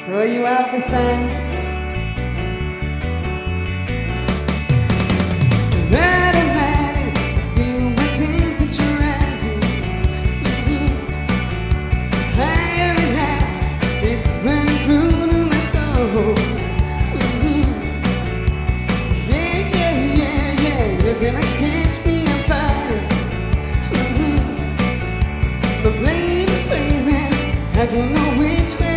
throw you out the stand. Automatic, feel my temperature rising. Higher and high, it's running through to my soul. Yeah, yeah, yeah, yeah, you're gonna catch me on fire. The flame is flaming, I don't know which way.